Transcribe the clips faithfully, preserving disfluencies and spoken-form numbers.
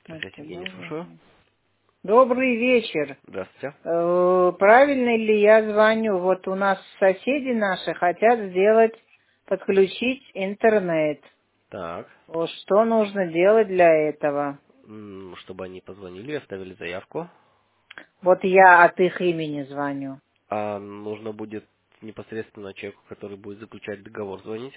Здравствуйте, Это Евгений, я слушаю. звоню. Добрый вечер. Здравствуйте. Э, Правильно ли я звоню? Вот у нас соседи наши хотят сделать, подключить интернет. Так, Вот что нужно делать для этого? м, чтобы они позвонили, оставили заявку. Вот я от их имени звоню. А нужно будет непосредственно человеку, который будет заключать договор, звонить.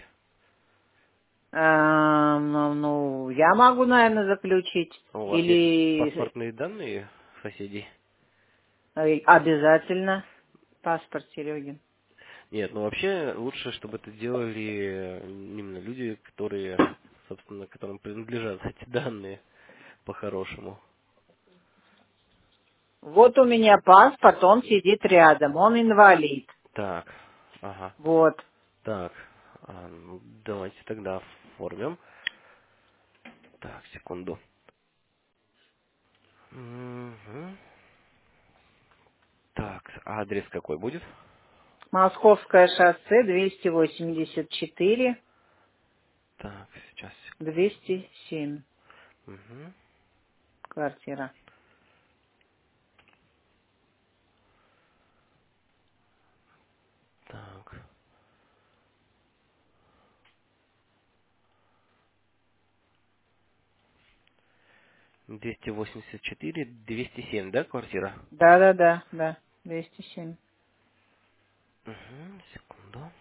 А, ну, ну, я могу, наверное, заключить. У вас есть Или паспортные данные соседей? э, обязательно паспорт Серегин. Нет, ну вообще лучше, чтобы это делали именно люди, которые, собственно, которым принадлежат эти данные по-хорошему. Вот у меня паспорт, он сидит рядом, он инвалид. Так, ага, Вот. так, а, ну, давайте тогда оформим. Так, секунду. Мгм. Так, а адрес какой будет? Московское шоссе двести восемьдесят четыре, Так, сейчас. двести семь, Угу. квартира. Так. двести восемьдесят четыре, двести семь, да, квартира? Да, да, да, да, двести семь. Угу, секунду.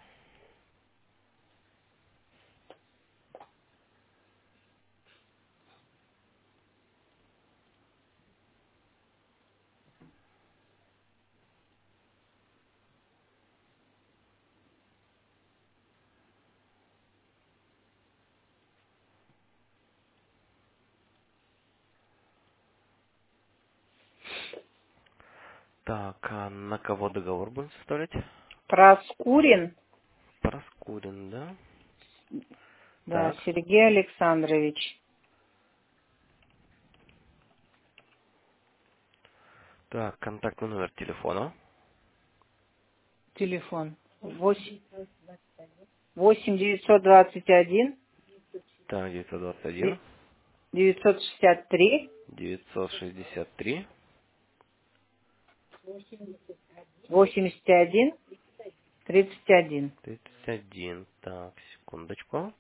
Так, а на кого договор будем составлять? Проскурин, Проскурин, да? да, Так. Сергей Александрович. Так, контактный номер телефона. Телефон. восемь, восемь девятьсот двадцать один, Так, девятьсот двадцать один, де- девятьсот шестьдесят три, девятьсот шестьдесят три, восемьдесят один, тридцать один. тридцать один. Так, секундочку.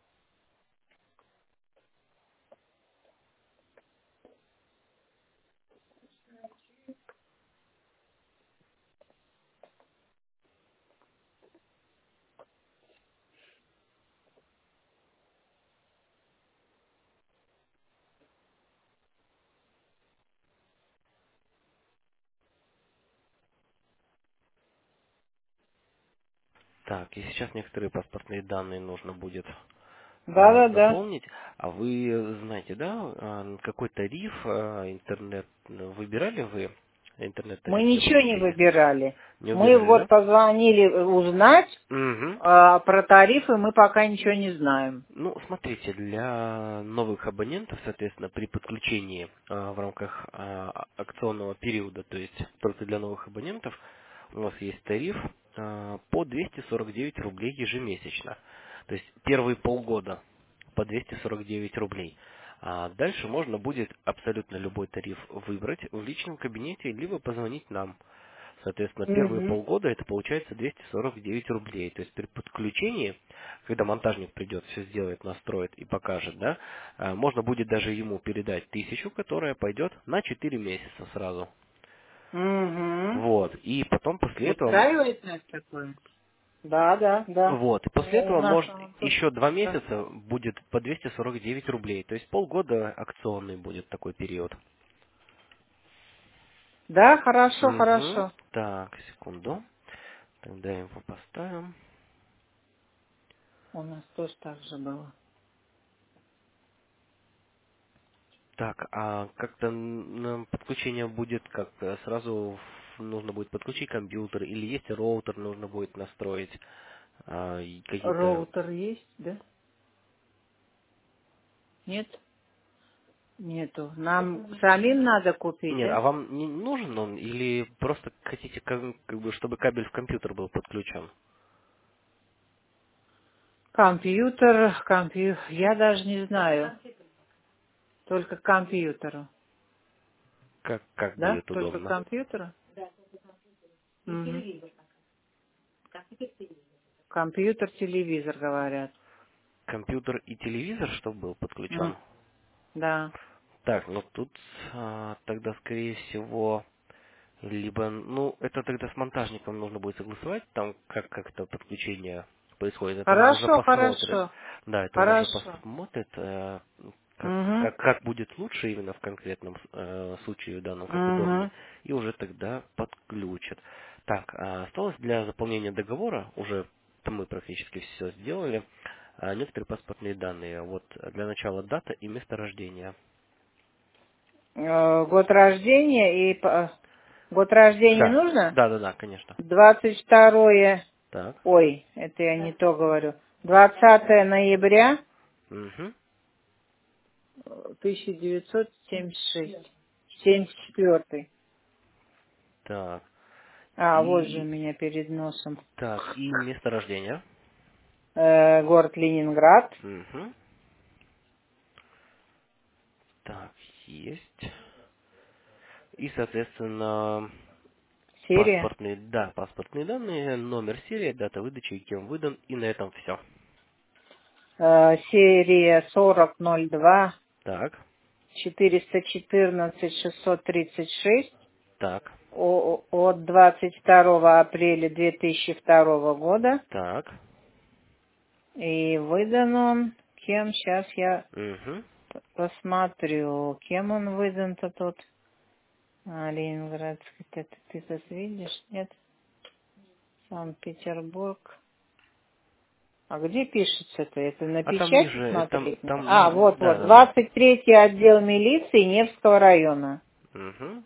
Так, и сейчас некоторые паспортные данные нужно будет Да, а, да, да. заполнить. А вы знаете, да, а, какой тариф а, интернет ну, выбирали вы? Мы Интернет-тариф для ничего не подключения? выбирали. Не Мы выбирали, вот да? позвонили э, узнать, Угу. а про тарифы мы пока ничего не знаем. Ну, смотрите, для новых абонентов, соответственно, при подключении а, в рамках а, акционного периода, то есть только для новых абонентов, у нас есть тариф а, по двести сорок девять рублей ежемесячно. То есть первые полгода по двести сорок девять рублей. А дальше можно будет абсолютно любой тариф выбрать в личном кабинете, либо позвонить нам. Соответственно, первые Угу. полгода это получается двести сорок девять рублей. То есть при подключении, когда монтажник придет, все сделает, настроит и покажет, да, а, можно будет даже ему передать тысячу, которая пойдет на четыре месяца сразу. Угу. Вот. И потом после этого, Устраивает нас такое? Да, да, да. вот, и после Ну, у этого нас может оно тут, еще два да. месяца будет по двести сорок девять рублей. То есть полгода акционный будет такой период. Да, хорошо, Угу. хорошо. Так, секунду. Тогда его поставим. У нас тоже так же было. Так, а как-то н- подключение будет как э, сразу в- нужно будет подключить компьютер или есть роутер, нужно будет настроить а, и какие-то. Роутер есть, да? Нет? Нету. Нам самим надо купить, Нет, да? а вам не нужен он или просто хотите как, как бы чтобы кабель в компьютер был подключен? Компьютер, компьютер, я даже не знаю. Только к компьютеру. Как, как Да? будет Только к удобно? компьютеру? Мгм. Компьютер, телевизор, говорят. Компьютер и телевизор, чтобы был подключен? М, Да. Так, ну тут а, тогда, скорее всего, либо, ну, это тогда с монтажником нужно будет согласовать, там, как, как это подключение происходит. Это он уже Хорошо, посмотрит. хорошо. Да, это он уже Хорошо. посмотрит, э, как, Угу. как, как будет лучше именно в конкретном э, случае данном, как удобнее, Угу. и уже тогда подключит. Так, а осталось для заполнения договора, уже мы практически все сделали, а, некоторые паспортные данные. Вот для начала дата и место рождения. Э, Год рождения и... по- Год рождения Да, нужно? да, да, да, конечно. Двадцать второе. Так. Ой, это я не то говорю. Двадцатое ноября Угу. тысяча девятьсот семьдесят шесть. Семьдесят четвертый. Так. А, вот же у И меня перед носом. так, и место рождения. Э, город Ленинград. Угу. Так, есть. И, соответственно, Серия. паспортные, да, паспортные данные, номер серии, дата выдачи и кем выдан, и на этом все. Э, серия сорок ноль два Так, четыреста четырнадцать шестьсот тридцать шесть так, о- от двадцать второго апреля две тысячи второго года. так. И выдан он кем? Сейчас я Угу. п- посмотрю, кем он выдан-то тут. А, Ленинградский, это ты тут видишь? Нет? Санкт-Петербург. А где пишется-то? Это на А там печати ниже, там, смотреть надо? там, А, ни- вот, да, вот, да, да. двадцать третий отдел милиции Невского района. Угу.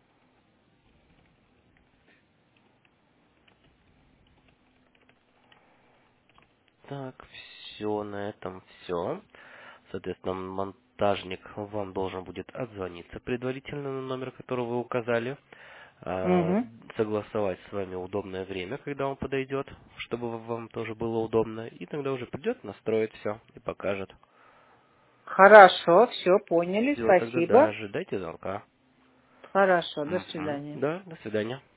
Так, все, на этом все. Соответственно, монтажник вам должен будет отзвониться предварительно на номер, который вы указали, а, Угу. согласовать с вами удобное время, когда он подойдет, чтобы вам тоже было удобно, и тогда уже придет, настроит все и покажет. Хорошо, все, поняли, Все, тогда да, спасибо. ожидайте звонка. Хорошо, до Мгм. свидания. Да, до свидания.